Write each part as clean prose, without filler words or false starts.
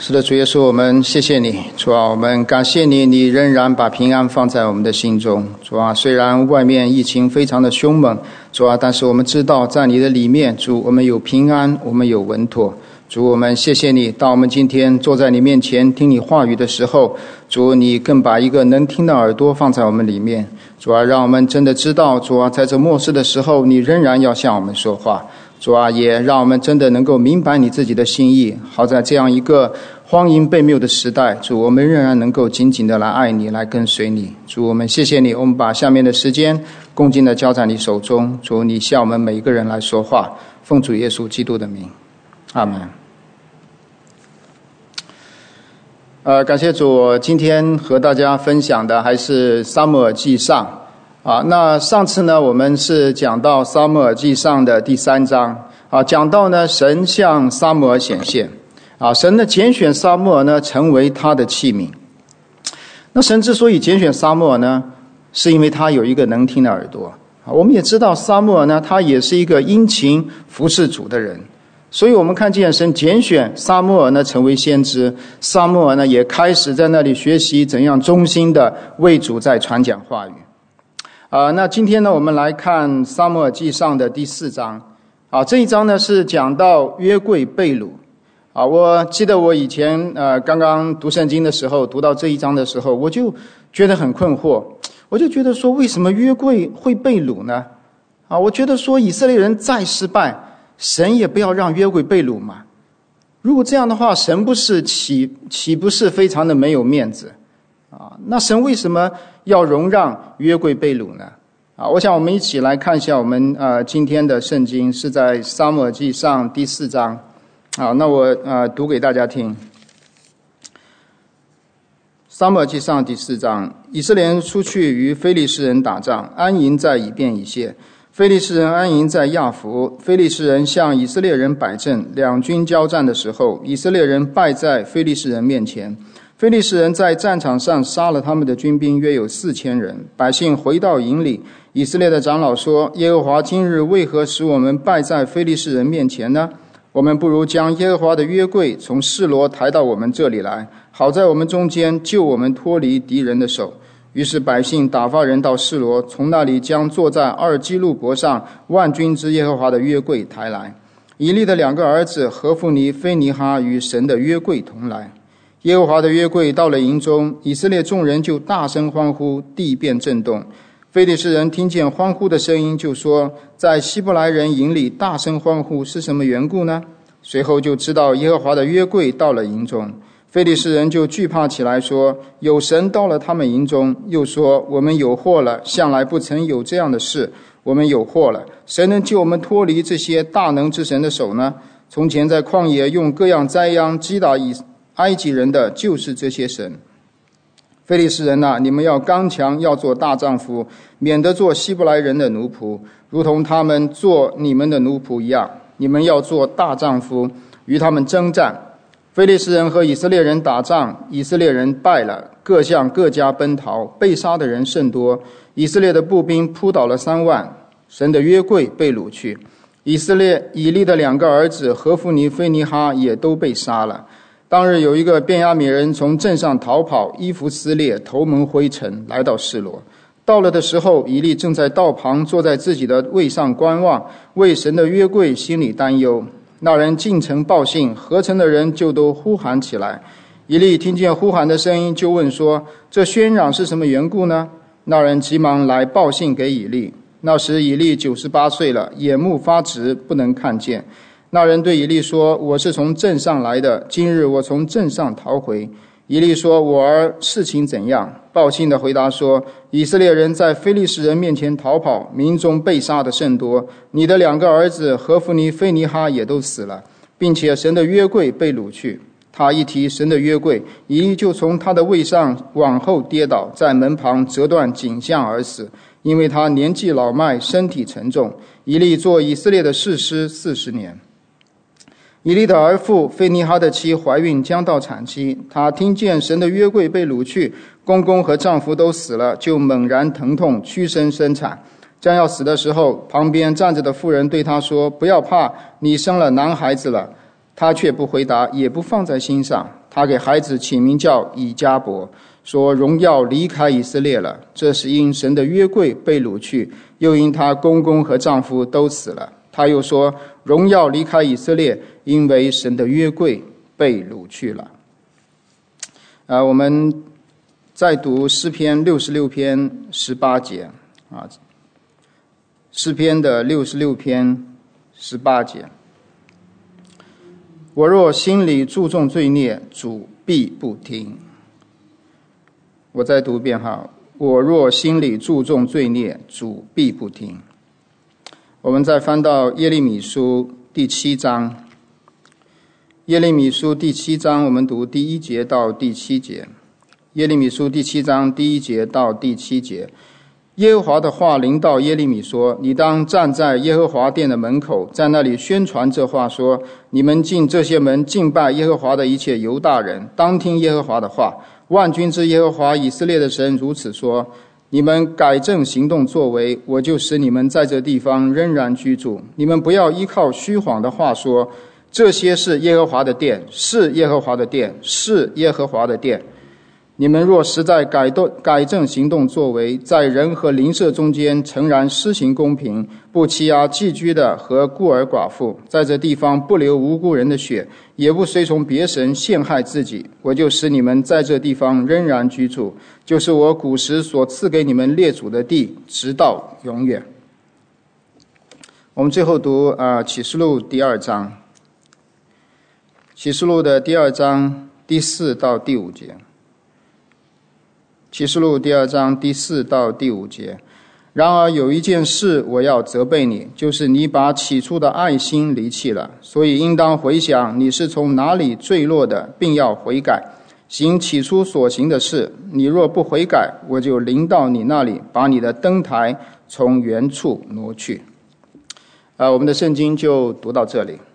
是的，主耶稣，我们谢谢你，主啊，我们感谢你，你仍然把平安放在我们的心中。主啊，虽然外面疫情非常的凶猛，主啊，但是我们知道在你的里面，主，我们有平安，我们有稳妥。主，我们谢谢你，当我们今天坐在你面前听你话语的时候，主，你更把一个能听的耳朵放在我们里面。主啊，让我们真的知道，主啊，在这末世的时候，你仍然要向我们说话。主啊，也让我们真的能够明白你自己的心意，好在这样一个荒淫悖谬的时代，主，我们仍然能够紧紧的来爱你，来跟随你。主，我们谢谢你，我们把下面的时间恭敬的交在你手中。主，你向我们每一个人来说话，奉主耶稣基督的名，阿们。感谢主，我今天和大家分享的还是撒母耳记上。那上次呢，我们是讲到撒母耳记上的第3章讲到呢，神向撒母耳显现神呢拣选撒母耳呢成为他的器皿。那神之所以拣选撒母耳呢，是因为他有一个能听的耳朵我们也知道撒母耳呢，他也是一个殷勤服侍主的人，所以我们看见神拣选撒母耳呢成为先知，撒母耳呢也开始在那里学习怎样忠心的为主在传讲话语。那今天呢，我们来看撒母耳记上的第4章这一章呢是讲到约柜被掳我记得我以前刚刚读圣经的时候，读到这一章的时候，我就觉得很困惑，我就觉得说，为什么约柜会被掳呢？我觉得说以色列人再失败，神也不要让约柜被掳嘛。如果这样的话，神不是岂不是非常的没有面子那神为什么要容让约柜被掳呢？我想我们一起来看一下我们今天的圣经是在撒母耳记上第4章那我读给大家听。撒母耳记上第4章，以色列人出去与非利士人打仗，安营在以便以谢。非利士人安营在亚弗，非利士人向以色列人摆阵，两军交战的时候，以色列人败在非利士人面前。非利士人在战场上杀了他们的军兵约有4000人，百姓回到营里，以色列的长老说，耶和华今日为何使我们败在非利士人面前呢？我们不如将耶和华的约柜从示罗抬到我们这里来，好在我们中间救我们脱离敌人的手。于是百姓打发人到示罗，从那里将坐在二基路伯上万军之耶和华的约柜抬来。以利的2个儿子何弗尼、非尼哈与神的约柜同来。耶和华的约柜到了营中，以色列众人就大声欢呼，地便震动。非利士人听见欢呼的声音，就说，在希伯来人营里大声欢呼是什么缘故呢？随后就知道耶和华的约柜到了营中，非利士人就惧怕起来，说，有神到了他们营中。又说，我们有祸了，向来不曾有这样的事，我们有祸了，谁能救我们脱离这些大能之神的手呢？从前在旷野用各样灾殃击打埃及人的就是这些神。非利士人你们要刚强，要做大丈夫，免得做希伯来人的奴仆，如同他们做你们的奴仆一样。你们要做大丈夫，与他们征战。非利士人和以色列人打仗，以色列人败了，各向各家奔逃，被杀的人甚多。以色列的步兵扑倒了3万，神的约柜被掳去。以利的2个儿子何弗尼、非尼哈也都被杀了。当日有一个便雅悯人从镇上逃跑，衣服撕裂，头蒙灰尘，来到示罗。到了的时候，以利正在道旁坐在自己的位上观望，为神的约柜心里担忧。那人进城报信，合城的人就都呼喊起来。以利听见呼喊的声音，就问说，这喧嚷是什么缘故呢？那人急忙来报信给以利。那时以利98岁了，眼目发直，不能看见。那人对以利说，我是从镇上来的，今日我从镇上逃回。以利说，我儿事情怎样？报信的回答说，以色列人在非利士人面前逃跑，民中被杀的甚多，你的2个儿子何弗尼、非尼哈也都死了，并且神的约柜被掳去。他一提神的约柜，以利就从他的位上往后跌倒，在门旁折断颈项而死，因为他年纪老迈，身体沉重。以利做以色列的士师40年。以利的儿妇非尼哈的妻怀孕，将到产期，她听见神的约柜被掳去，公公和丈夫都死了，就猛然疼痛，屈身生产。将要死的时候，旁边站着的妇人对她说，不要怕，你生了男孩子了。她却不回答，也不放在心上。 他给孩子起名叫以迦伯，说荣耀离开以色列了，这是因神的约柜被掳去，又因他公公和丈夫都死了。他又说荣耀离开以色列，因为神的约柜被掳去了。我们再读诗篇66篇18节诗篇的66篇18节，我若心里注重罪孽，主必不听。我再读一遍我若心里注重罪孽，主必不听。我们再翻到耶利米书第7章，耶利米书第7章，我们读第1节到第7节。耶利米书第7章第1节到第7节，耶和华的话临到耶利米说：你当站在耶和华殿的门口，在那里宣传这话说：你们进这些门敬拜耶和华的一切犹大人，当听耶和华的话。万军之耶和华以色列的神如此说：你们改正行动作为，我就使你们在这地方仍然居住。你们不要依靠虚谎的话说：这些是耶和华的殿，是耶和华的殿，是耶和华的殿。你们若实在改正行动作为，在人和邻舍中间诚然施行公平，不欺压寄居的和孤儿寡妇，在这地方不流无辜人的血，也不随从别神陷害自己，我就使你们在这地方仍然居住，就是我古时所赐给你们列祖的地，直到永远。我们最后读启示录第2章，启示录的第2章第4到第5节。启示录第2章第4到第5节，然而有一件事我要责备你，就是你把起初的爱心离弃了，所以应当回想你是从哪里坠落的，并要悔改，行起初所行的事。你若不悔改，我就临到你那里，把你的灯台从原处挪去。我们的圣经就读到这里。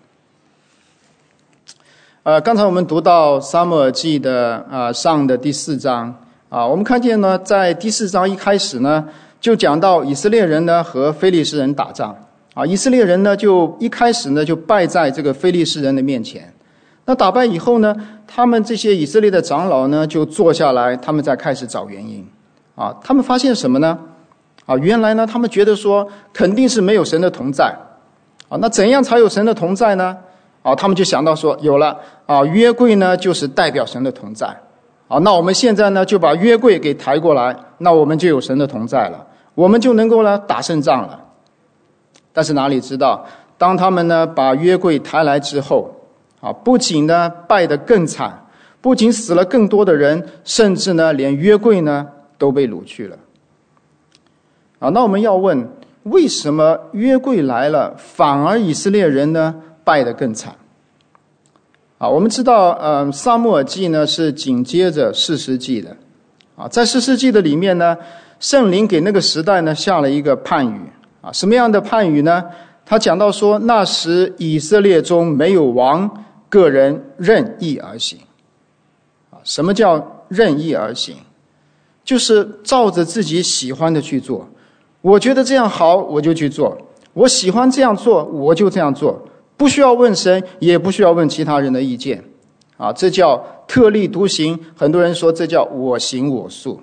刚才我们读到撒母耳记的上的第4章。我们看见呢，在第4章一开始呢，就讲到以色列人呢和非利士人打仗。以色列人呢就一开始呢就败在这个非利士人的面前。那打败以后呢，他们这些以色列的长老呢就坐下来，他们再开始找原因。他们发现什么呢？原来呢他们觉得说肯定是没有神的同在。那怎样才有神的同在呢？他们就想到说，有了约柜呢就是代表神的同在。那我们现在呢就把约柜给抬过来，那我们就有神的同在了，我们就能够呢打胜仗了。但是哪里知道，当他们呢把约柜抬来之后，不仅呢败得更惨，不仅死了更多的人，甚至呢连约柜呢都被掳去了。那我们要问，为什么约柜来了，反而以色列人呢败得更惨？我们知道撒母耳记呢是紧接着士师记的。在士师记的里面呢，圣灵给那个时代呢下了一个判语。什么样的判语呢？他讲到说，那时以色列中没有王，个人任意而行。什么叫任意而行？就是照着自己喜欢的去做。我觉得这样好，我就去做。我喜欢这样做，我就这样做。不需要问神，也不需要问其他人的意见。这叫特立独行。很多人说这叫我行我素。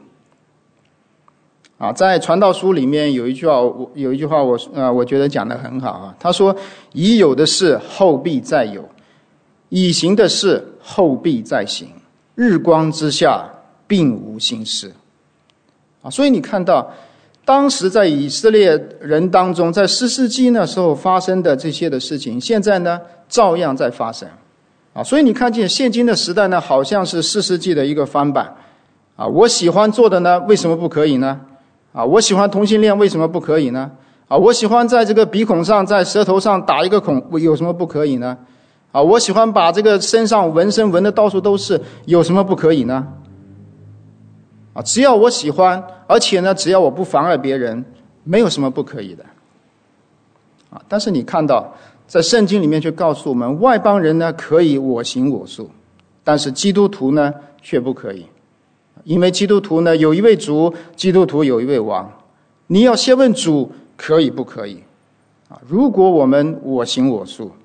在传道书里面有一句话我觉得讲得很好。他说，已有的事后必再有，已行的事后必再行，日光之下并无新事。所以你看到当时在以色列人当中，在士师记那时候发生的这些的事情，现在呢照样在发生。所以你看见现今的时代呢，好像是士师记的一个翻版。我喜欢做的呢，为什么不可以呢？我喜欢同性恋，为什么不可以呢？我喜欢在这个鼻孔上，在舌头上打一个孔，有什么不可以呢？我喜欢把这个身上纹身纹的到处都是，有什么不可以呢？只要我喜欢，而且呢，只要我不妨碍别人，没有什么不可以的。但是你看到，在圣经里面却告诉我们，外邦人呢可以我行我素，但是基督徒呢却不可以。因为基督徒呢有一位主，基督徒有一位王。你要先问主可以不可以？如果我们我行我素，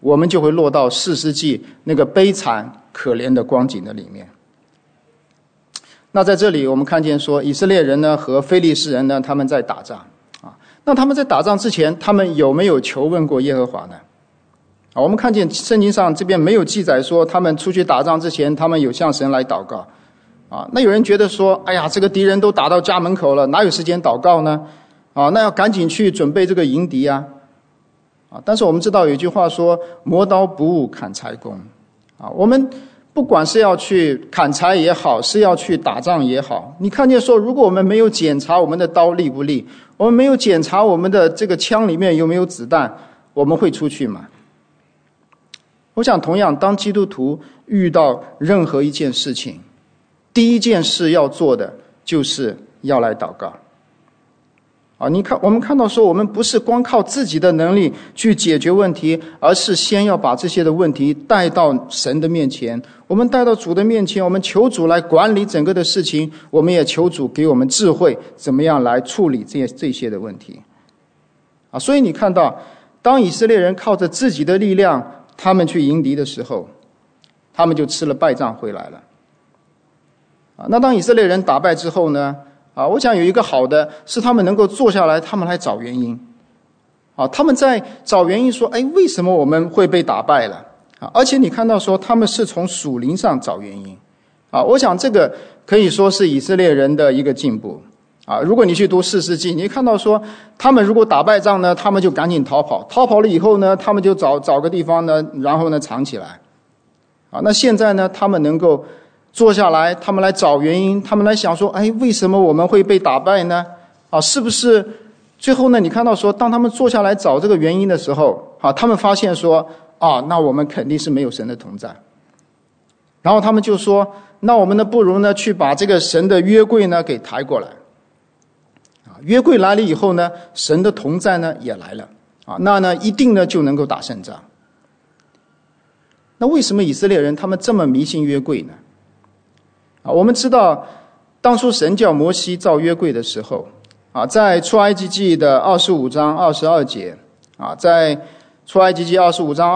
我们就会落到士师记那个悲惨可怜的光景的里面。那在这里我们看见说，以色列人呢和非利士人呢，他们在打仗啊。那他们在打仗之前，他们有没有求问过耶和华呢？啊，我们看见圣经上这边没有记载说他们出去打仗之前，他们有向神来祷告啊。那有人觉得说，哎呀，这个敌人都打到家门口了，哪有时间祷告呢？啊，那要赶紧去准备这个迎敌啊。但是我们知道有一句话说，磨刀不误砍柴工啊。我们不管是要去砍柴也好，是要去打仗也好，你看见说，如果我们没有检查我们的刀利不利，我们没有检查我们的这个枪里面有没有子弹，我们会出去吗？我想同样，当基督徒遇到任何一件事情，第一件事要做的就是要来祷告。你看，我们看到说，我们不是光靠自己的能力去解决问题，而是先要把这些的问题带到神的面前，我们带到主的面前，我们求主来管理整个的事情，我们也求主给我们智慧，怎么样来处理这些的问题。所以你看到，当以色列人靠着自己的力量，他们去迎敌的时候，他们就吃了败仗回来了。那当以色列人打败之后呢？我想有一个好的是他们能够坐下来，他们来找原因。他们在找原因说，为什么我们会被打败了？而且你看到说，他们是从属灵上找原因。我想这个可以说是以色列人的一个进步。如果你去读士师记，你看到说，他们如果打败仗呢，他们就赶紧逃跑，逃跑了以后呢，他们就找个地方呢，然后呢藏起来。那现在呢，他们能够坐下来，他们来找原因，他们来想说，为什么我们会被打败呢？是不是最后呢，你看到说，当他们坐下来找这个原因的时候，他们发现说，那我们肯定是没有神的同在。然后他们就说，那我们呢不如呢去把这个神的约柜呢给抬过来。约柜来了以后呢，神的同在呢也来了。那呢一定呢就能够打胜仗。那为什么以色列人他们这么迷信约柜呢？我们知道当初神叫摩西造约柜的时候，在出埃及记的25章22节，在出埃及记25章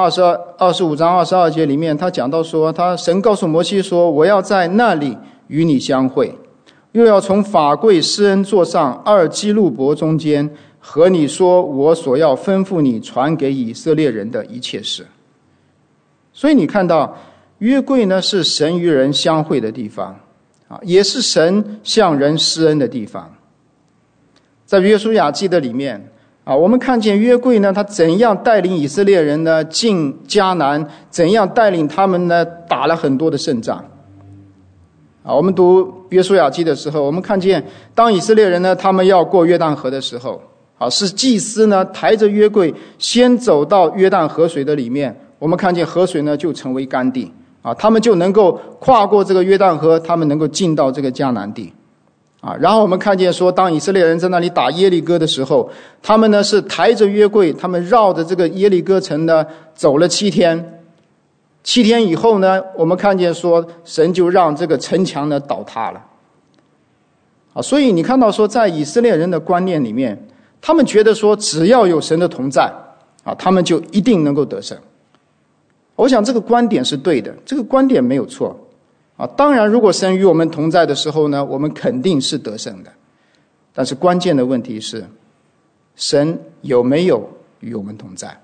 22节里面，他讲到说，神告诉摩西说，我要在那里与你相会，又要从法柜施恩座上2基路伯中间和你说我所要吩咐你传给以色列人的一切事。所以你看到约柜呢是神与人相会的地方，也是神向人施恩的地方。在约书亚记的里面，我们看见约柜呢，他怎样带领以色列人呢进迦南，怎样带领他们呢打了很多的胜仗。我们读约书亚记的时候，我们看见当以色列人呢他们要过约旦河的时候，是祭司呢抬着约柜先走到约旦河水的里面，我们看见河水呢就成为干地，他们就能够跨过这个约旦河，他们能够进到这个迦南地。然后我们看见说，当以色列人在那里打耶利哥的时候，他们呢是抬着约柜，他们绕着这个耶利哥城呢走了7天。7天以后呢，我们看见说，神就让这个城墙呢倒塌了。所以你看到说，在以色列人的观念里面，他们觉得说，只要有神的同在，他们就一定能够得胜。我想这个观点是对的，这个观点没有错。当然如果神与我们同在的时候呢，我们肯定是得胜的。但是关键的问题是，神有没有与我们同在？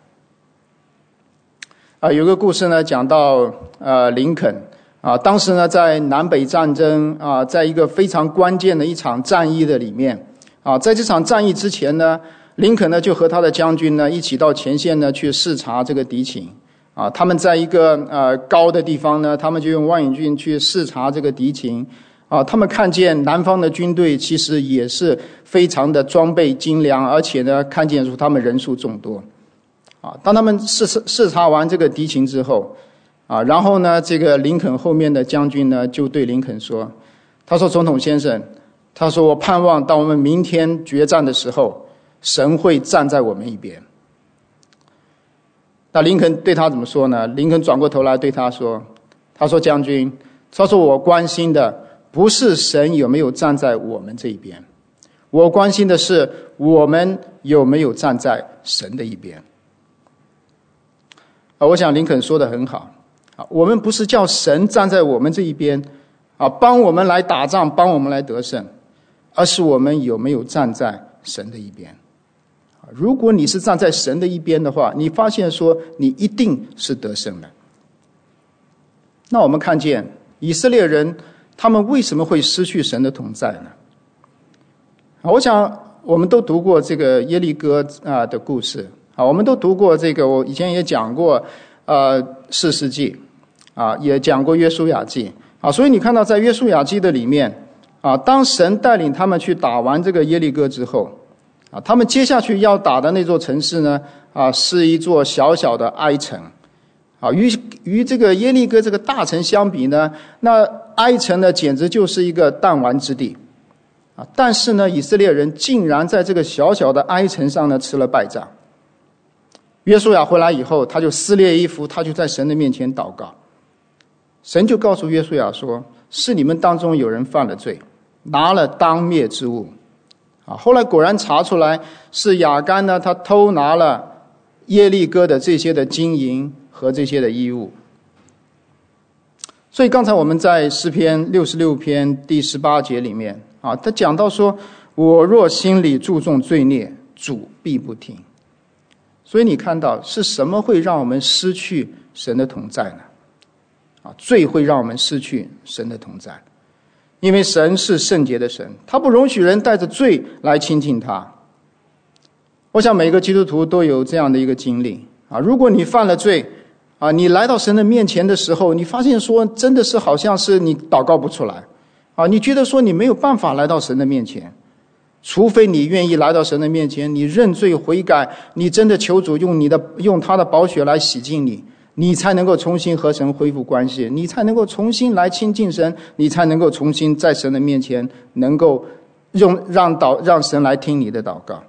有个故事呢讲到林肯当时呢在南北战争在一个非常关键的一场战役的里面在这场战役之前呢，林肯呢就和他的将军呢一起到前线呢去视察这个敌情他们在一个高的地方呢，他们就用望远镜去视察这个敌情他们看见南方的军队其实也是非常的装备精良，而且呢看见出他们人数众多当他们视察完这个敌情之后然后呢这个林肯后面的将军呢就对林肯说，他说，总统先生，他说，我盼望到我们明天决战的时候，神会站在我们一边。那林肯对他怎么说呢？林肯转过头来对他说，他说，将军，他说，我关心的不是神有没有站在我们这一边，我关心的是我们有没有站在神的一边。 我想林肯说得很好我们不是叫神站在我们这一边帮我们来打仗，帮我们来得胜，而是我们有没有站在神的一边。如果你是站在神的一边的话，你发现说你一定是得胜的。那我们看见以色列人他们为什么会失去神的同在呢？我想我们都读过这个耶利哥的故事我们都读过这个，我以前也讲过士师记也讲过约书亚记所以你看到在约书亚记的里面当神带领他们去打完这个耶利哥之后他们接下去要打的那座城市呢是一座小小的哀城与这个耶利哥这个大城相比呢，那哀城呢简直就是一个弹丸之地但是呢以色列人竟然在这个小小的哀城上呢吃了败仗。约书亚回来以后，他就撕裂衣服，他就在神的面前祷告。神就告诉约书亚说，是你们当中有人犯了罪，拿了当灭之物后来果然查出来是亚干呢，他偷拿了耶利哥的这些的金银和这些的衣物。所以刚才我们在诗篇66篇第18节里面他讲到说，我若心里注重罪孽，主必不听。所以你看到是什么会让我们失去神的同在呢？罪会让我们失去神的同在，因为神是圣洁的神，他不容许人带着罪来亲近他。我想每个基督徒都有这样的一个经历如果你犯了罪你来到神的面前的时候，你发现说真的是好像是你祷告不出来你觉得说你没有办法来到神的面前，除非你愿意来到神的面前，你认罪悔改，你真的求主用他的宝血来洗净你，你才能够重新和神恢复关系，你才能够重新来亲近神，你才能够重新在神的面前能够让神来听你的祷告。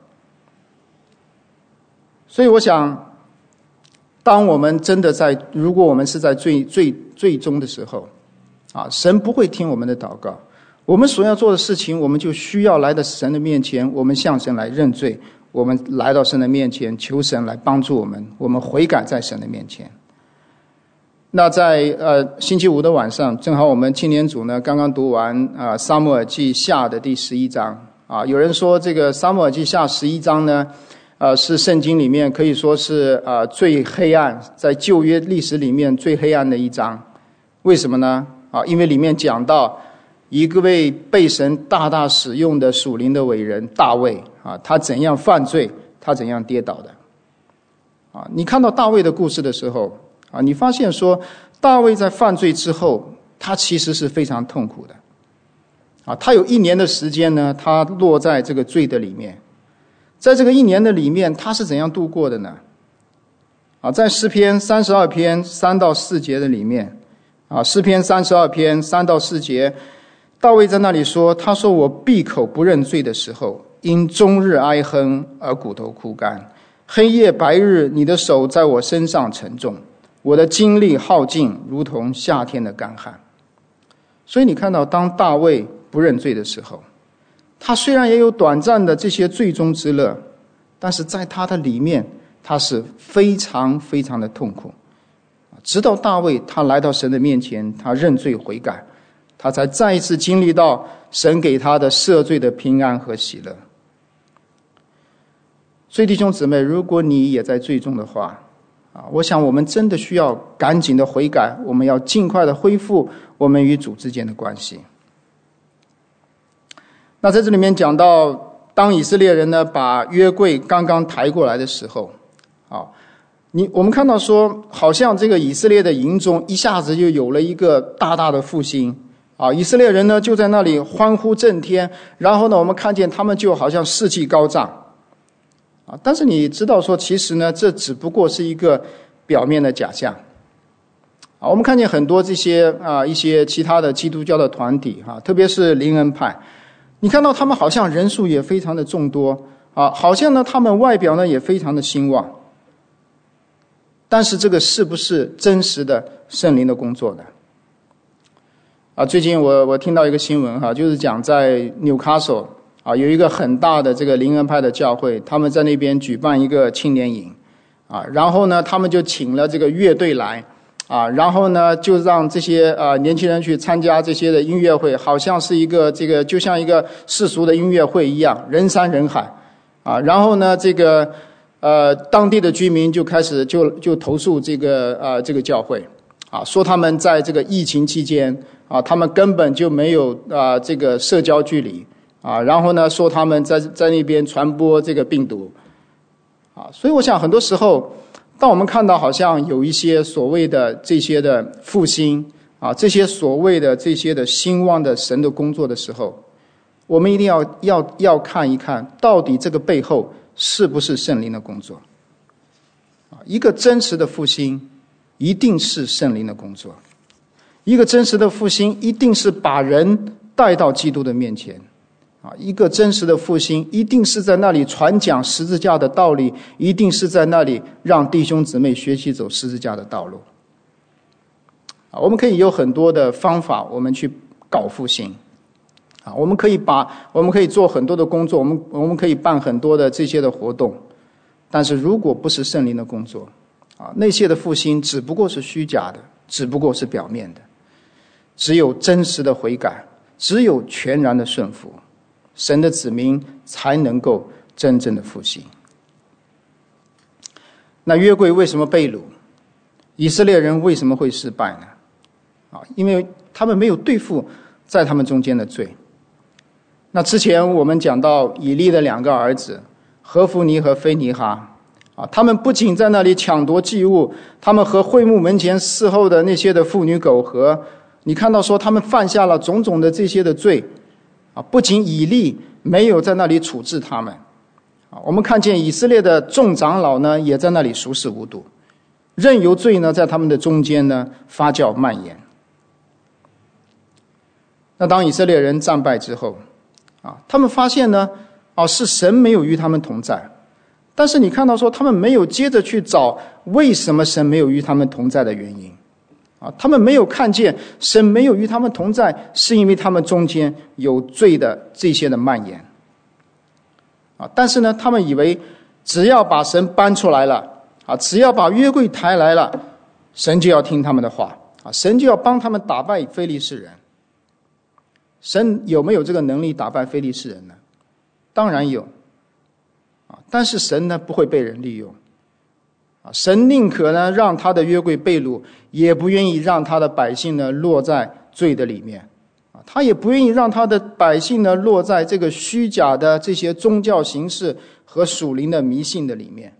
所以我想当我们真的如果我们是在最终的时候神不会听我们的祷告，我们所要做的事情，我们就需要来到神的面前，我们向神来认罪，我们来到神的面前，求神来帮助我们，我们悔改在神的面前。那在星期五的晚上，正好我们青年组呢刚刚读完撒母耳记下的第11章有人说这个撒母耳记下11章呢是圣经里面可以说是最黑暗，在旧约历史里面最黑暗的一章。为什么呢因为里面讲到一位被神大大使用的属灵的伟人大卫他怎样犯罪，他怎样跌倒的你看到大卫的故事的时候你发现说大卫在犯罪之后，他其实是非常痛苦的他有1年的时间呢，他落在这个罪的里面。在这个1年的里面，他是怎样度过的呢在诗篇32篇3到4节的里面诗篇32篇3到4节，大卫在那里说，他说我闭口不认罪的时候，因终日哀哼而骨头枯干，黑夜白日你的手在我身上沉重，我的精力耗尽如同夏天的干旱。所以你看到当大卫不认罪的时候，他虽然也有短暂的这些罪中之乐，但是在他的里面他是非常非常的痛苦。直到大卫他来到神的面前，他认罪悔改，他才再一次经历到神给他的赦罪的平安和喜乐。所以弟兄姊妹，如果你也在罪中的话我想我们真的需要赶紧的悔改，我们要尽快的恢复我们与主之间的关系。那在这里面讲到，当以色列人呢把约柜刚刚抬过来的时候我们看到说，好像这个以色列的营中一下子就有了一个大大的复兴以色列人呢就在那里欢呼震天，然后呢我们看见他们就好像士气高涨但是你知道说，其实呢这只不过是一个表面的假象我们看见很多这些一些其他的基督教的团体特别是灵恩派，你看到他们好像人数也非常的众多好像呢他们外表呢也非常的兴旺，但是这个是不是真实的圣灵的工作呢最近我听到一个新闻就是讲在纽卡索有一个很大的这个灵恩派的教会，他们在那边举办一个青年营然后呢，他们就请了这个乐队来然后呢，就让这些年轻人去参加这些的音乐会，好像是一个就像一个世俗的音乐会一样，人山人海然后呢，当地的居民就开始就投诉这个教会说他们在这个疫情期间他们根本就没有这个社交距离然后呢，说他们在那边传播这个病毒所以我想很多时候，当我们看到好像有一些所谓的这些的复兴这些所谓的这些的兴旺的神的工作的时候，我们一定要看一看，到底这个背后是不是圣灵的工作一个真实的复兴一定是圣灵的工作，一个真实的复兴一定是把人带到基督的面前一个真实的复兴一定是在那里传讲十字架的道理，一定是在那里让弟兄姊妹学习走十字架的道路我们可以有很多的方法我们去搞复兴我们可以做很多的工作，我们可以办很多的这些的活动，但是如果不是圣灵的工作那些的复兴只不过是虚假的，只不过是表面的。只有真实的悔改，只有全然的顺服，神的子民才能够真正的复兴。那约柜为什么被掳？以色列人为什么会失败呢？因为他们没有对付在他们中间的罪。那之前我们讲到以利的2个儿子何弗尼和菲尼哈他们不仅在那里抢夺祭物，他们和会幕门前伺候的那些的妇女苟合，你看到说他们犯下了种种的这些的罪不仅以利没有在那里处置他们我们看见以色列的众长老呢也在那里熟视无睹，任由罪呢在他们的中间呢发酵蔓延。那当以色列人战败之后他们发现呢是神没有与他们同在，但是你看到说他们没有接着去找为什么神没有与他们同在的原因他们没有看见神没有与他们同在是因为他们中间有罪的这些的蔓延但是呢他们以为只要把神搬出来了只要把约柜抬来了，神就要听他们的话神就要帮他们打败非利士人。神有没有这个能力打败非利士人呢？当然有但是神呢不会被人利用神宁可呢让他的约柜被掳，也不愿意让他的百姓呢落在罪的里面他也不愿意让他的百姓呢落在这个虚假的这些宗教形式和属灵的迷信的里面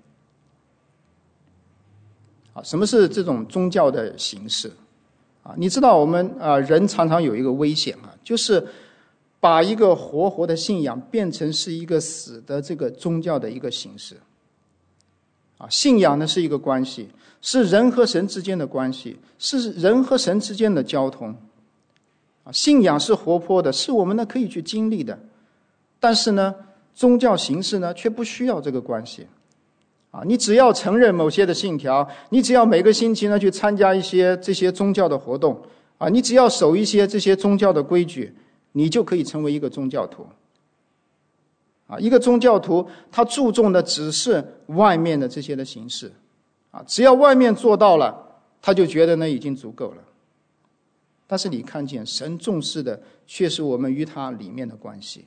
什么是这种宗教的形式你知道我们人常常有一个危险就是把一个活的信仰变成是一个死的这个宗教的一个形式信仰呢是一个关系，是人和神之间的关系，是人和神之间的交通信仰是活泼的，是我们呢可以去经历的，但是呢宗教形式呢却不需要这个关系你只要承认某些的信条，你只要每个星期呢去参加一些这些宗教的活动你只要守一些这些宗教的规矩，你就可以成为一个宗教徒一个宗教徒他注重的只是外面的这些的形式只要外面做到了，他就觉得呢已经足够了。但是你看见神重视的却是我们与他里面的关系。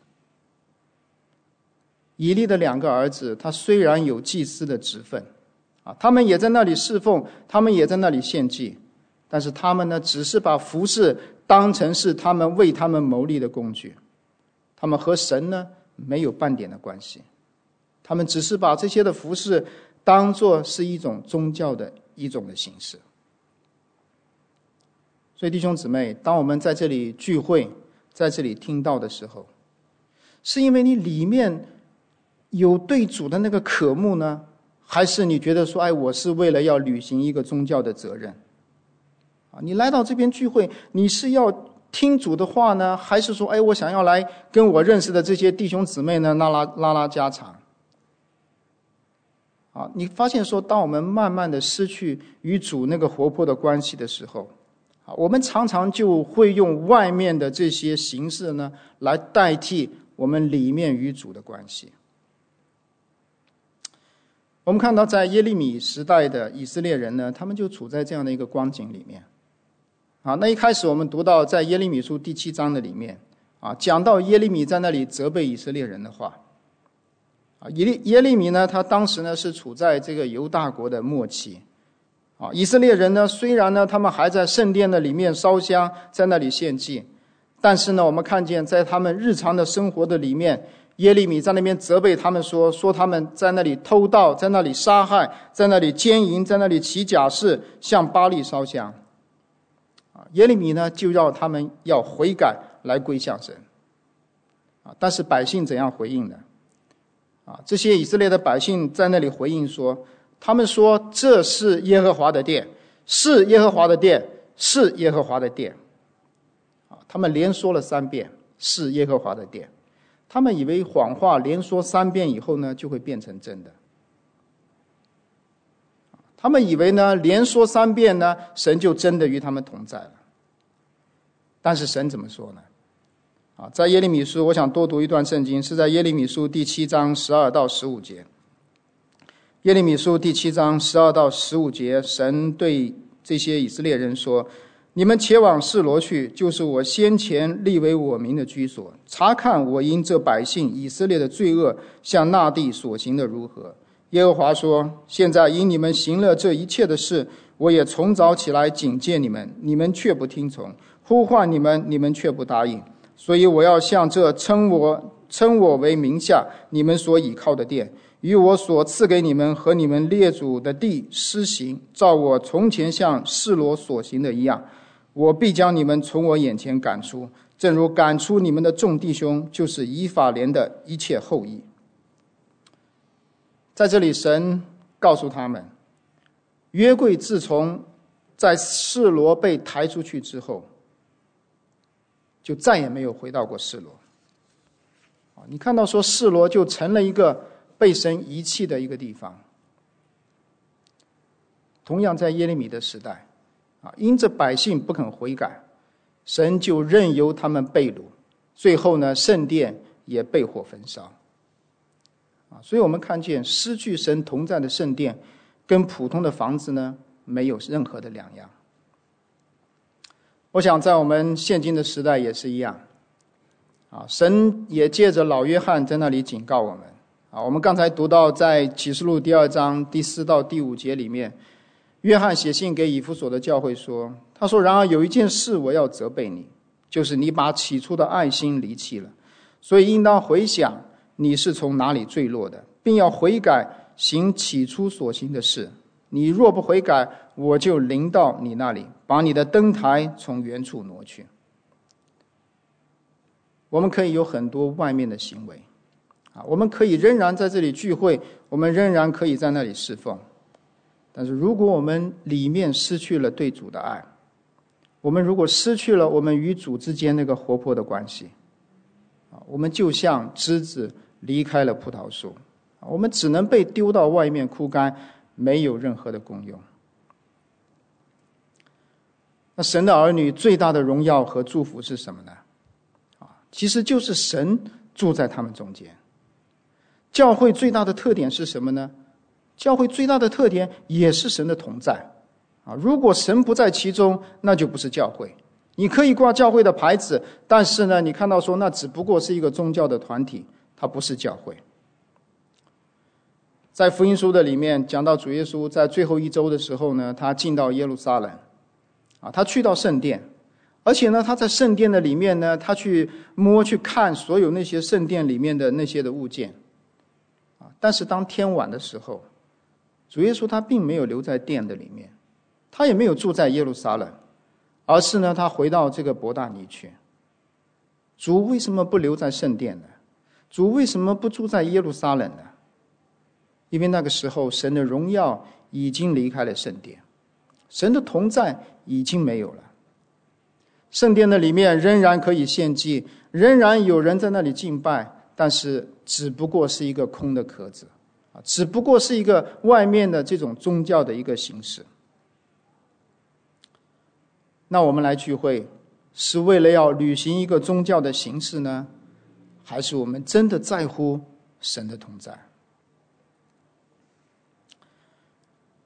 以利的2个儿子，他虽然有祭司的职分他们也在那里侍奉，他们也在那里献祭，但是他们呢只是把服事当成是他们为他们谋利的工具，他们和神呢没有半点的关系，他们只是把这些的服事当作是一种宗教的一种的形式。所以弟兄姊妹，当我们在这里聚会，在这里听到的时候，是因为你里面有对主的那个渴慕呢，还是你觉得说我是为了要履行一个宗教的责任你来到这边聚会，你是要听主的话呢，还是说我想要来跟我认识的这些弟兄姊妹呢拉家常你发现说当我们慢慢的失去与主那个活泼的关系的时候我们常常就会用外面的这些形式呢来代替我们里面与主的关系。 我们看到在耶利米时代的以色列人呢，他们就处在这样的一个光景里面。那一开始我们读到在耶利米书第7章的里面，讲到耶利米在那里责备以色列人的话。耶利米呢，他当时呢是处在这个犹大国的末期。以色列人呢，虽然呢他们还在圣殿的里面烧香，在那里献祭，但是呢我们看见在他们日常的生活的里面，耶利米在那边责备他们说他们在那里偷盗，在那里杀害，在那里奸淫，在那里起假誓，向巴力烧香。耶利米呢就要他们要悔改，来归向神。但是百姓怎样回应呢？这些以色列的百姓在那里回应说，他们说这是耶和华的殿，是耶和华的殿，是耶和华的殿。他们连说了3遍，是耶和华的殿。他们以为谎话连说3遍以后呢，就会变成真的。他们以为呢，连说3遍呢，神就真的与他们同在了。但是神怎么说呢？在耶利米书，我想多读一段圣经，是在耶利米书第7章12到15节。耶利米书第7章12到15节，神对这些以色列人说：你们且往示罗去，就是我先前立为我名的居所，查看我因这百姓以色列的罪恶向那地所行的如何。耶和华说：现在因你们行了这一切的事，我也从早起来警戒你们，你们却不听从；呼唤你们，你们却不答应。所以我要向这称我为名下你们所倚靠的殿，与我所赐给你们和你们列祖的地施行，照我从前向示罗所行的一样。我必将你们从我眼前赶出，正如赶出你们的众弟兄，就是以法莲的一切后裔。在这里神告诉他们，约柜自从在示罗被抬出去之后，就再也没有回到过示罗。你看到说示罗就成了一个被神遗弃的一个地方。同样在耶利米的时代，因着百姓不肯悔改，神就任由他们被掳，最后呢圣殿也被火焚烧。所以我们看见失去神同在的圣殿跟普通的房子呢没有任何的两样。我想在我们现今的时代也是一样。神也借着老约翰在那里警告我们。我们刚才读到在启示录第2章第4到第5节里面，约翰写信给以弗所的教会说，他说：然而有一件事我要责备你，就是你把起初的爱心离弃了，所以应当回想你是从哪里坠落的，并要悔改，行起初所行的事。你若不悔改，我就临到你那里，把你的灯台从原处挪去。我们可以有很多外面的行为，我们可以仍然在这里聚会，我们仍然可以在那里侍奉，但是如果我们里面失去了对主的爱，我们如果失去了我们与主之间那个活泼的关系，我们就像枝子离开了葡萄树，我们只能被丢到外面枯干，没有任何的功用。那神的儿女最大的荣耀和祝福是什么呢？其实就是神住在他们中间。教会最大的特点是什么呢？教会最大的特点也是神的同在。如果神不在其中，那就不是教会。你可以挂教会的牌子，但是呢，你看到说那只不过是一个宗教的团体，它不是教会。在福音书的里面讲到主耶稣在最后1周的时候呢，他进到耶路撒冷，他去到圣殿，而且呢他在圣殿的里面呢，他去看所有那些圣殿里面的那些的物件。但是当天晚的时候，主耶稣他并没有留在殿的里面，他也没有住在耶路撒冷，而是呢他回到这个伯大尼去。主为什么不留在圣殿呢？主为什么不住在耶路撒冷呢？因为那个时候神的荣耀已经离开了圣殿，神的同在已经没有了。圣殿的里面仍然可以献祭，仍然有人在那里敬拜，但是只不过是一个空的壳子，只不过是一个外面的这种宗教的一个形式。那我们来聚会是为了要履行一个宗教的形式呢，还是我们真的在乎神的同在？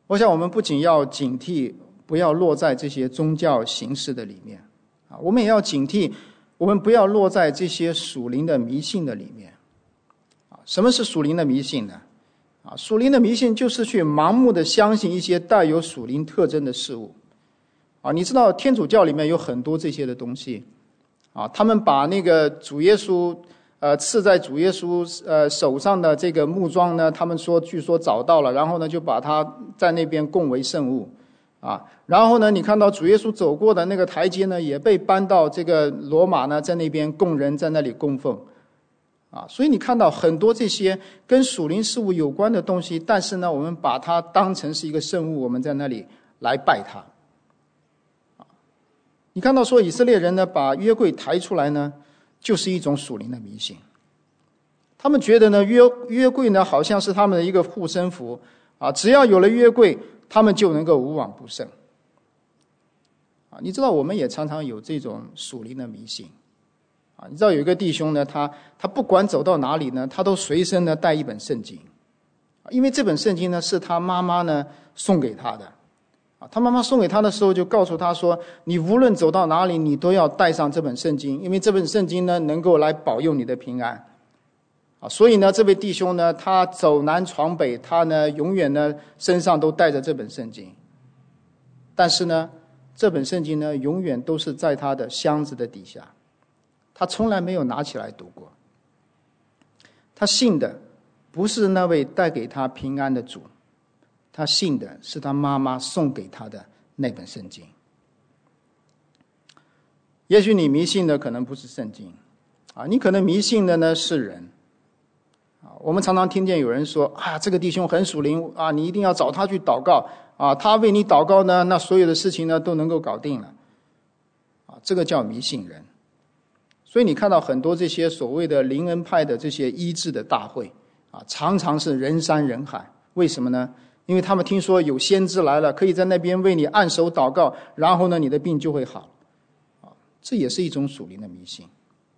我想我们不仅要警惕，不要落在这些宗教形式的里面我们也要警惕，我们不要落在这些属灵的迷信的里面什么是属灵的迷信呢？属灵的迷信就是去盲目的相信一些带有属灵特征的事物你知道天主教里面有很多这些的东西他们把那个主耶稣刺在主耶稣手上的这个木桩呢，他们据说找到了，然后呢就把它在那边供为圣物然后呢你看到主耶稣走过的那个台阶呢，也被搬到这个罗马呢，在那边供人在那里供奉所以你看到很多这些跟属灵事物有关的东西，但是呢我们把它当成是一个圣物，我们在那里来拜它你看到说以色列人呢把约柜抬出来呢，就是一种属灵的迷信。他们觉得呢约柜呢好像是他们的一个护身符只要有了约柜，他们就能够无往不胜你知道我们也常常有这种属灵的迷信你知道有一个弟兄呢，他不管走到哪里呢，他都随身呢带一本圣经因为这本圣经呢是他妈妈呢送给他的他妈妈送给他的时候就告诉他说，你无论走到哪里，你都要带上这本圣经，因为这本圣经呢能够来保佑你的平安所以呢这位弟兄呢，他走南闯北，他呢永远呢身上都带着这本圣经，但是呢这本圣经呢永远都是在他的箱子的底下，他从来没有拿起来读过。他信的不是那位带给他平安的主，他信的是他妈妈送给他的那本圣经。也许你迷信的可能不是圣经你可能迷信的呢是人我们常常听见有人说这个弟兄很属灵你一定要找他去祷告他为你祷告呢，那所有的事情呢都能够搞定了这个叫迷信人。所以你看到很多这些所谓的灵恩派的这些医治的大会常常是人山人海。为什么呢？因为他们听说有先知来了，可以在那边为你按手祷告，然后呢你的病就会好这也是一种属灵的迷信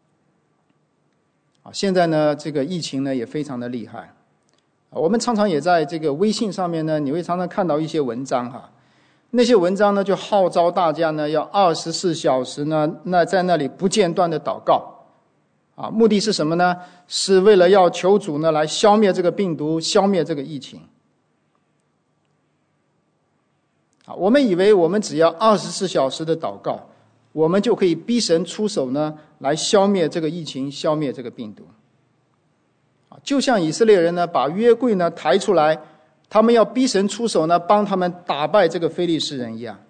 现在呢这个疫情呢也非常的厉害我们常常也在这个微信上面呢，你会常常看到一些文章那些文章呢就号召大家呢要24小时呢在那里不间断的祷告目的是什么呢？是为了要求主呢来消灭这个病毒，消灭这个疫情我们以为我们只要24小时的祷告，我们就可以逼神出手呢来消灭这个疫情，消灭这个病毒就像以色列人呢把约柜呢抬出来，他们要逼神出手呢帮他们打败这个非利士人一样。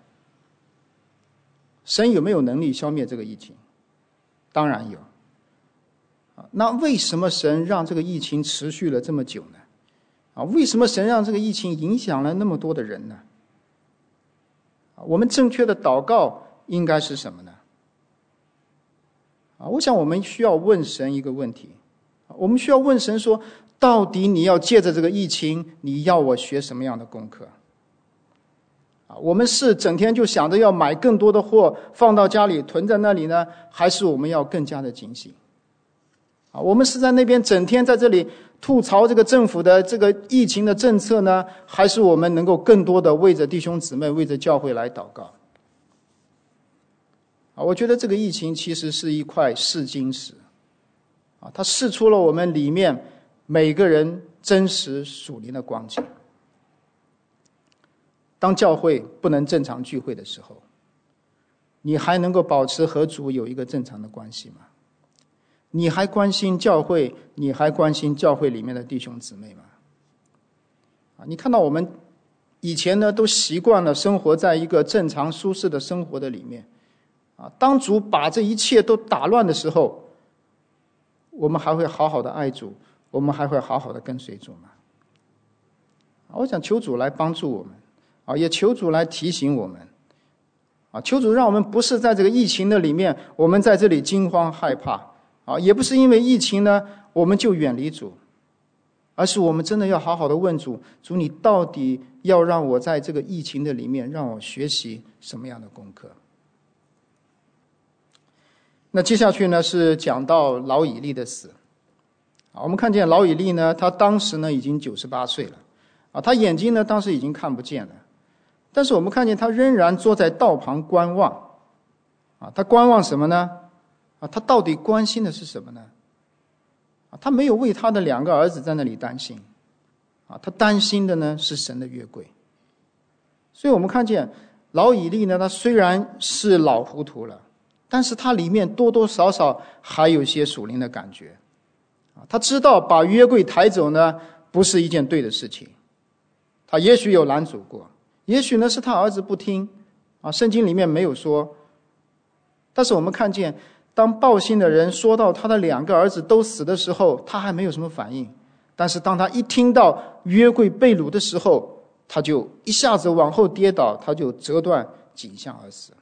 神有没有能力消灭这个疫情？当然有那为什么神让这个疫情持续了这么久呢为什么神让这个疫情影响了那么多的人呢？我们正确的祷告应该是什么呢？我想我们需要问神一个问题，我们需要问神说，到底你要借着这个疫情，你要我学什么样的功课我们是整天就想着要买更多的货放到家里囤在那里呢，还是我们要更加的警醒我们是在那边整天在这里吐槽这个政府的这个疫情的政策呢，还是我们能够更多的为着弟兄姊妹，为着教会来祷告我觉得这个疫情其实是一块试金石它试出了我们里面每个人真实属灵的光景。当教会不能正常聚会的时候，你还能够保持和主有一个正常的关系吗？你还关心教会，你还关心教会里面的弟兄姊妹吗？你看到我们以前呢都习惯了生活在一个正常舒适的生活的里面当主把这一切都打乱的时候，我们还会好好的爱主，我们还会好好的跟随主吗？我想求主来帮助我们也求主来提醒我们求主让我们不是在这个疫情的里面我们在这里惊慌害怕也不是因为疫情呢我们就远离主，而是我们真的要好好的问主，主你到底要让我在这个疫情的里面让我学习什么样的功课。那接下去呢是讲到老以利的死我们看见老以利呢他当时呢已经98岁了他眼睛呢当时已经看不见了，但是我们看见他仍然坐在道旁观望。他观望什么呢？他到底关心的是什么呢？他没有为他的2个儿子在那里担心，他担心的呢是神的约柜。所以我们看见老以利呢，他虽然是老糊涂了，但是他里面多多少少还有些属灵的感觉。他知道把约柜抬走呢不是一件对的事情，他也许有拦阻过，也许呢是他儿子不听，圣经里面没有说。但是我们看见当报信的人说到他的2个儿子都死的时候，他还没有什么反应，但是当他一听到约柜被掳的时候，他就一下子往后跌倒，他就折断颈项而死。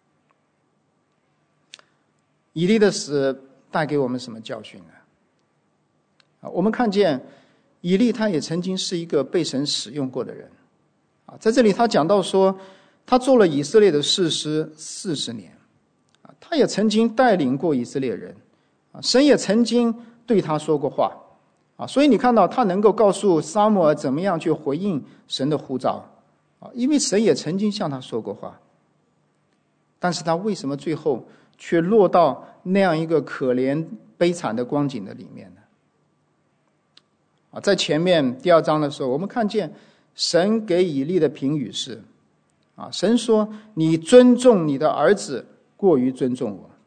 以利的死带给我们什么教训呢？我们看见以利他也曾经是一个被神使用过的人。在这里他讲到说，他做了以色列的士师40年，他也曾经带领过以色列人，神也曾经对他说过话，所以你看到他能够告诉撒母耳怎么样去回应神的呼召，因为神也曾经向他说过话。但是他为什么最后却落到那样一个可怜悲惨的光景的里面呢？在前面第2章的时候，我们看见神给以利的评语是，神说你尊重你的儿子过于尊重我。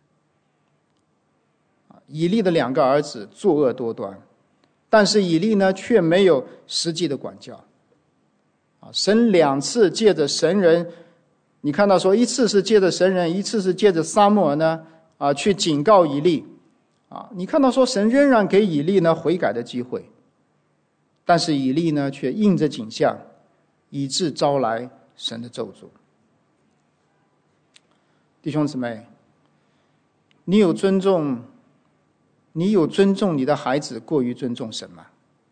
以利的2个儿子作恶多端，但是以利呢却没有实际的管教。神2次借着神人，你看到说一次是借着神人，一次是借着撒母耳呢去警告以利。你看到说神仍然给以利呢悔改的机会，但是以利呢却应着景象，以致招来神的咒诅。弟兄姊妹，你有尊重你的孩子过于尊重神吗？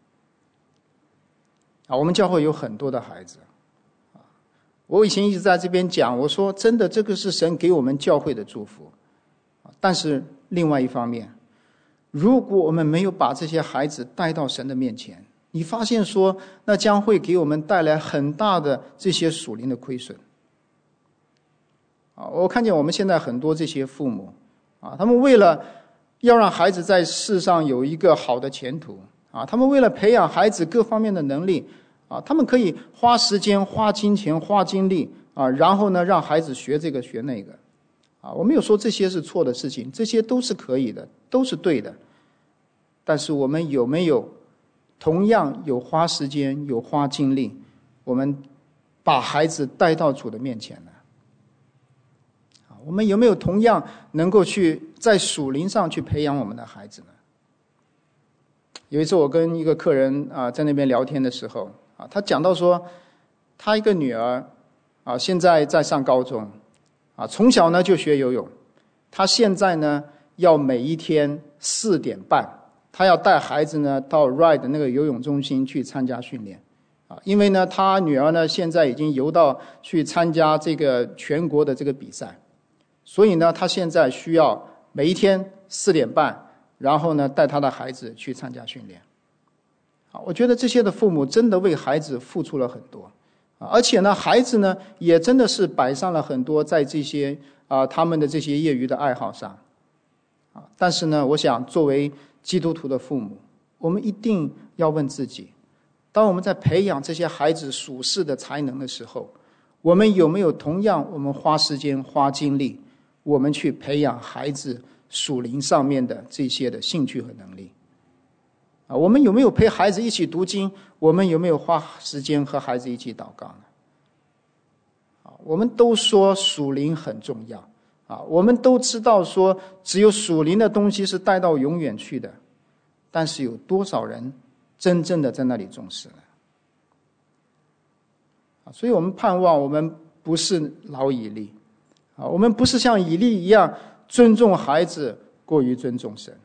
我们教会有很多的孩子，我以前一直在这边讲，我说真的，这个是神给我们教会的祝福。但是另外一方面，如果我们没有把这些孩子带到神的面前，你发现说那将会给我们带来很大的这些属灵的亏损。我看见我们现在很多这些父母他们为了要让孩子在世上有一个好的前途他们为了培养孩子各方面的能力他们可以花时间花金钱花精力然后呢让孩子学这个学那个我没有说这些是错的事情，这些都是可以的，都是对的。但是我们有没有同样有花时间有花精力，我们把孩子带到主的面前呢？我们有没有同样能够去在属灵上去培养我们的孩子呢？有一次我跟一个客人在那边聊天的时候他讲到说他一个女儿现在在上高中从小呢就学游泳，他现在呢要每一天4点半他要带孩子呢到 RIDE 那个游泳中心去参加训练因为呢他女儿呢现在已经游到去参加这个全国的这个比赛，所以呢他现在需要每一天4点半然后呢带他的孩子去参加训练。我觉得这些的父母真的为孩子付出了很多而且呢孩子呢也真的是摆上了很多在这些他们的这些业余的爱好上但是呢我想作为基督徒的父母，我们一定要问自己，当我们在培养这些孩子属世的才能的时候，我们有没有同样我们花时间花精力我们去培养孩子属灵上面的这些的兴趣和能力我们有没有陪孩子一起读经，我们有没有花时间和孩子一起祷告呢？我们都说属灵很重要我们都知道说只有属灵的东西是带到永远去的，但是有多少人真正的在那里重视呢？所以我们盼望我们不是老以利我们不是像以利一样尊重孩子过于尊重神。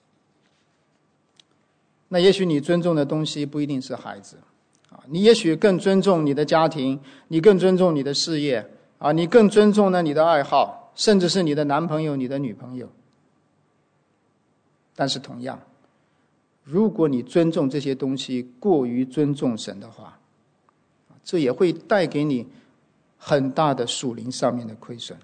那也许你尊重的东西不一定是孩子你也许更尊重你的家庭，你更尊重你的事业你更尊重呢你的爱好，甚至是你的男朋友你的女朋友。但是同样如果你尊重这些东西过于尊重神的话，这也会带给你很大的属灵上面的亏损。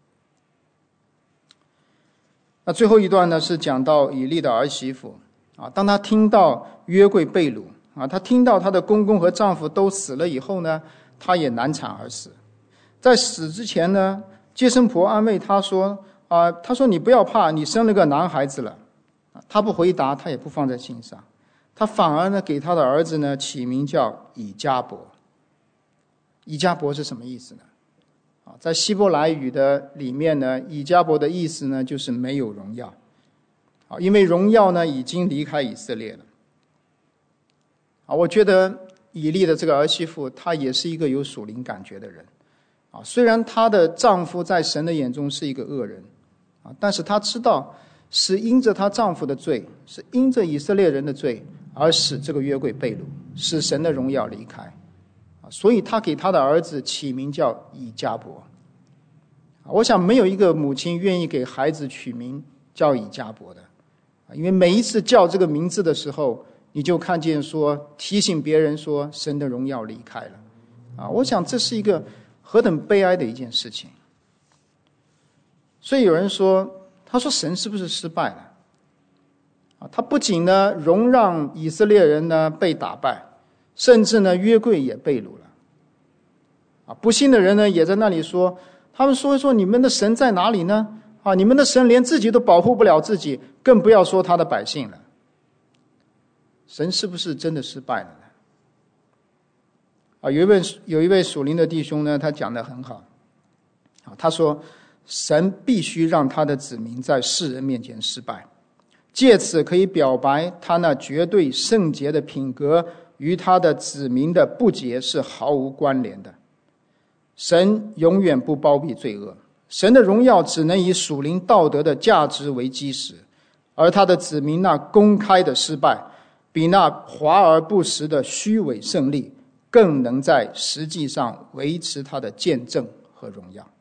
那最后一段呢，是讲到以利的儿媳妇当他听到约柜被掳他听到他的公公和丈夫都死了以后呢，他也难产而死。在死之前呢，接生婆安慰他说他说你不要怕，你生了个男孩子了。他不回答，他也不放在心上，他反而呢给他的儿子呢起名叫以迦伯。以迦伯是什么意思呢？在希伯来语的里面呢，以迦伯的意思呢就是没有荣耀因为荣耀呢已经离开以色列了我觉得以利的这个儿媳妇她也是一个有属灵感觉的人虽然她的丈夫在神的眼中是一个恶人但是她知道是因着她丈夫的罪，是因着以色列人的罪而使这个约柜被掳，使神的荣耀离开所以她给她的儿子起名叫以迦伯我想没有一个母亲愿意给孩子取名叫以迦伯的因为每一次叫这个名字的时候，你就看见说提醒别人说神的荣耀离开了我想这是一个何等悲哀的一件事情。所以有人说，他说神是不是失败了他不仅呢容让以色列人呢被打败，甚至呢约柜也被掳了不信的人呢也在那里说，他们说你们的神在哪里呢你们的神连自己都保护不了自己，更不要说他的百姓了。神是不是真的失败了呢有一位属灵的弟兄呢，他讲得很好他说神必须让他的子民在世人面前失败，借此可以表白他那绝对圣洁的品格与他的子民的不洁是毫无关联的。神永远不包庇罪恶，神的荣耀只能以属灵道德的价值为基石，而他的子民那公开的失败，比那华而不实的虚伪胜利更能在实际上维持他的见证和荣耀。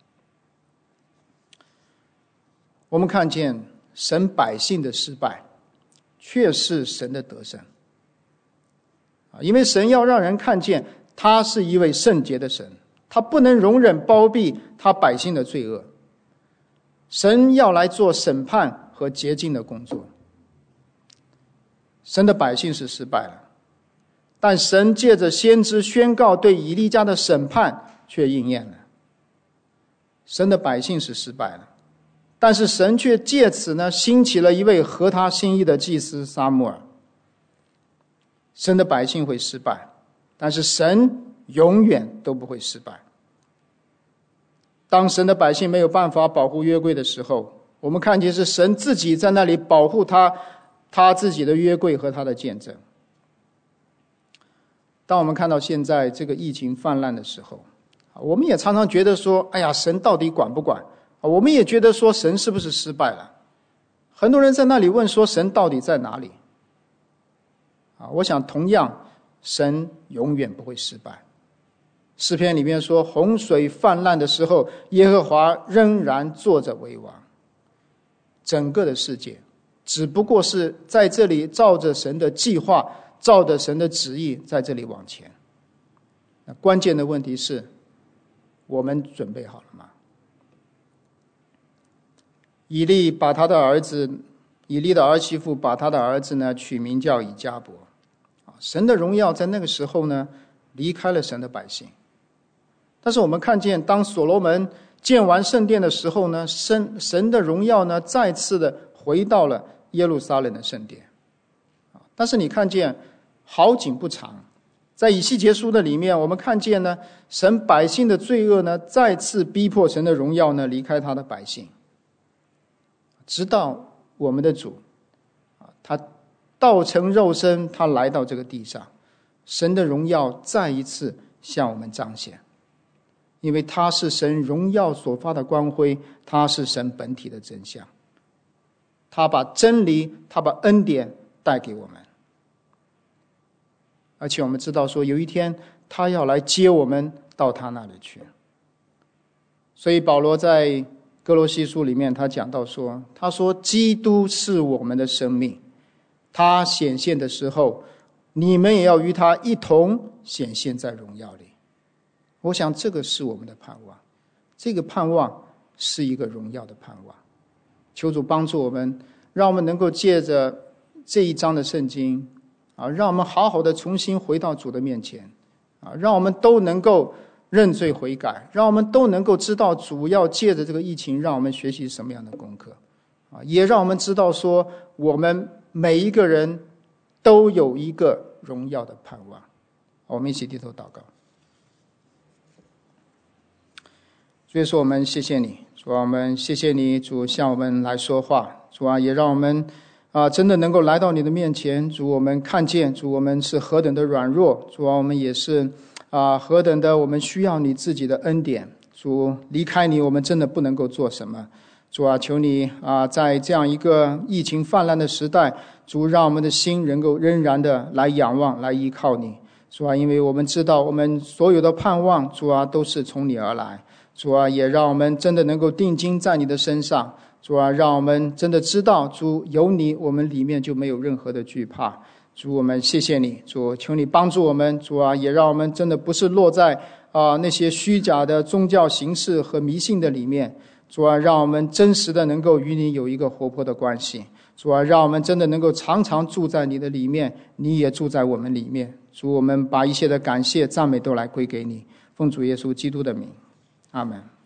我们看见神百姓的失败却是神的得胜因为神要让人看见他是一位圣洁的神，他不能容忍包庇他百姓的罪恶，神要来做审判和洁净的工作。神的百姓是失败了，但神借着先知宣告对以利家的审判却应验了。神的百姓是失败了，但是神却借此呢兴起了一位合他心意的祭司撒母耳。神的百姓会失败，但是神永远都不会失败。当神的百姓没有办法保护约柜的时候，我们看见是神自己在那里保护他自己的约柜和他的见证。当我们看到现在这个疫情泛滥的时候，我们也常常觉得说，哎呀，神到底管不管？我们也觉得说神是不是失败了？很多人在那里问说神到底在哪里？我想同样神永远不会失败。诗篇里面说，洪水泛滥的时候，耶和华仍然坐着为王。整个的世界只不过是在这里照着神的计划，照着神的旨意在这里往前。那关键的问题是，我们准备好了吗？以利的儿媳妇把他的儿子呢取名叫以迦伯。神的荣耀在那个时候呢离开了神的百姓。但是我们看见当所罗门建完圣殿的时候呢，神的荣耀呢再次的回到了耶路撒冷的圣殿。但是你看见好景不长，在以西结书的里面，我们看见呢神百姓的罪恶呢再次逼迫神的荣耀呢离开他的百姓，直到我们的主他道成肉身，他来到这个地上，神的荣耀再一次向我们彰显，因为他是神荣耀所发的光辉，他是神本体的真相，他把真理，他把恩典带给我们。而且我们知道说有一天他要来接我们到他那里去。所以保罗在哥罗西书里面他讲到说，他说基督是我们的生命， 他显现的时候，你们也要与他一同显现在荣耀里。我想这个是我们的盼望，这个盼望是一个荣耀的盼望。求主帮助我们，让我们能够借着这一章的圣经让我们好好的重新回到主的面前让我们都能够认罪悔改，让我们都能够知道主要借着这个疫情让我们学习什么样的功课也让我们知道说我们每一个人都有一个荣耀的盼望。我们一起低头祷告。主耶稣，我们谢谢你，主啊，我们谢谢你，主向我们来说话，主啊，也让我们真的能够来到你的面前，主，我们看见主我们是何等的软弱，主啊，我们也是何等的我们需要你自己的恩典，主，离开你我们真的不能够做什么。主啊，求你在这样一个疫情泛滥的时代，主，让我们的心能够仍然的来仰望，来依靠你。主啊，因为我们知道我们所有的盼望，主啊，都是从你而来。主啊，也让我们真的能够定睛在你的身上。主啊，让我们真的知道，主有你，我们里面就没有任何的惧怕。主，我们谢谢你，主，求你帮助我们。主啊，也让我们真的不是落在那些虚假的宗教形式和迷信的里面。主啊，让我们真实的能够与你有一个活泼的关系。主啊，让我们真的能够常常住在你的里面，你也住在我们里面。主，我们把一切的感谢赞美都来归给你，奉主耶稣基督的名，阿们。